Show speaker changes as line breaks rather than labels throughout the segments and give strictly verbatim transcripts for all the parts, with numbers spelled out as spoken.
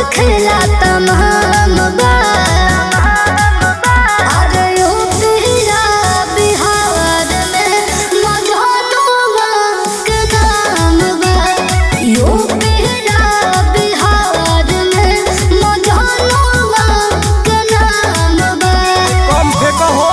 खेला तमाम बा अरे यूपीया बिहार में मजनुआ के नाम बा यूपीया बिहार में मजनुआ के नाम बा
कम फेंको हो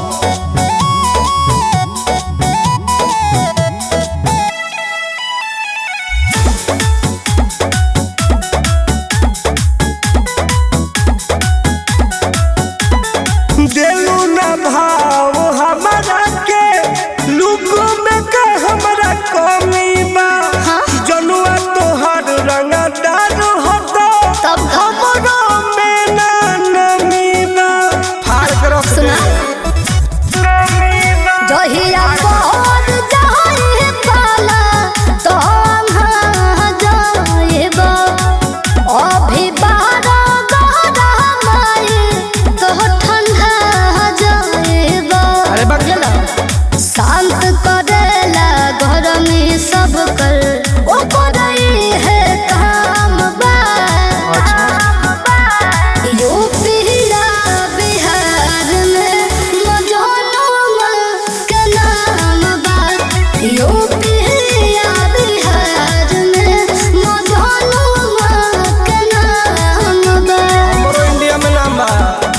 देलू ना भाव हमारा के लुको में का हमारा कमी बा जनुआ तोहर रंगदार होतो
तब
हमरो में ना नमी बा फाड़ के रख दे नमी बा
जहिया पहर जाए पाला तो हम जाएबा अभी बारा गहरा माए तो ठंडा जाएबा
अरे बात
चलो शांत करेला घर में सब कर ओ करई है काम बा यूपीया बिहार में मजनुआ के नाम बा यूपीया बिहार में मजनुआ के नाम बा
हमरो इंडिया में नाम बा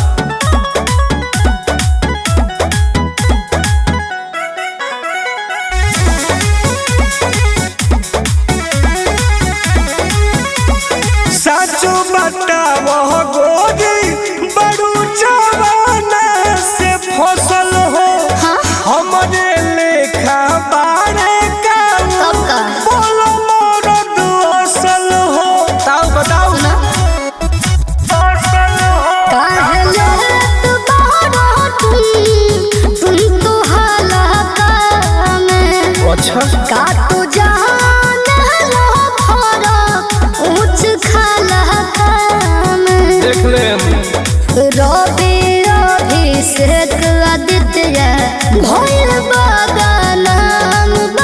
साचो बतावह गोरी बड़ू जवाना से फसल हो हमरे लेखा बारे का
तब का
बोलो मरद असल हो ताऊ बताऊ ना असल हो
काहे लेत बारो तुम तुम तो हलाका में
अच्छा
का तू जान लो फरक ऊंच खाला में
देख ले
रवि अभिषेक आदित्य भइल बागा नाम बा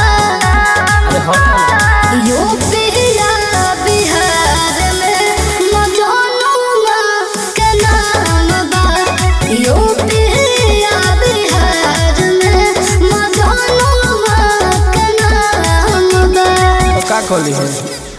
यूपीया बिहार में मजनुआ के नाम बा यूपीया बिहार में मजनुआ के नाम बा
का कहली है